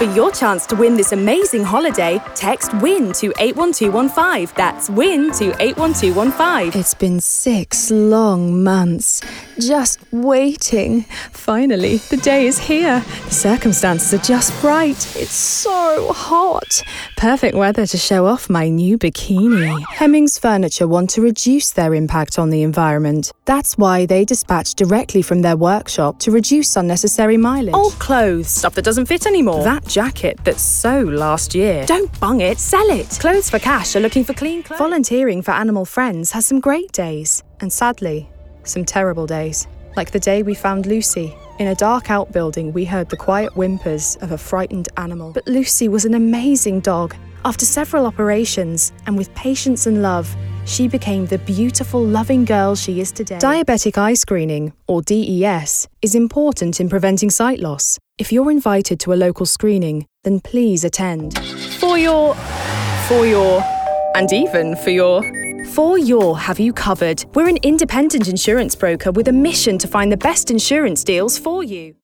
For your chance to win this amazing holiday, text WIN to 81215. That's WIN to 81215. It's been 6 long months, just waiting. Finally, the day is here. The circumstances are just right. It's so hot. Perfect weather to show off my new bikini. Hemmings Furniture want to reduce their impact on the environment. That's why they dispatch directly from their workshop to reduce unnecessary mileage. Old clothes, stuff that doesn't fit anymore. That jacket that's so last year. Don't bung it, sell it. Clothes for Cash are looking for clean clothes. Volunteering for animal friends has some great days, and sadly, some terrible days. Like the day we found Lucy. In a dark outbuilding, we heard the quiet whimpers of a frightened animal. But Lucy was an amazing dog. After several operations, and with patience and love, she became the beautiful, loving girl she is today. Diabetic eye screening, or DES, is important in preventing sight loss. If you're invited to a local screening, then please attend. For your, Have You Covered. We're an independent insurance broker with a mission to find the best insurance deals for you.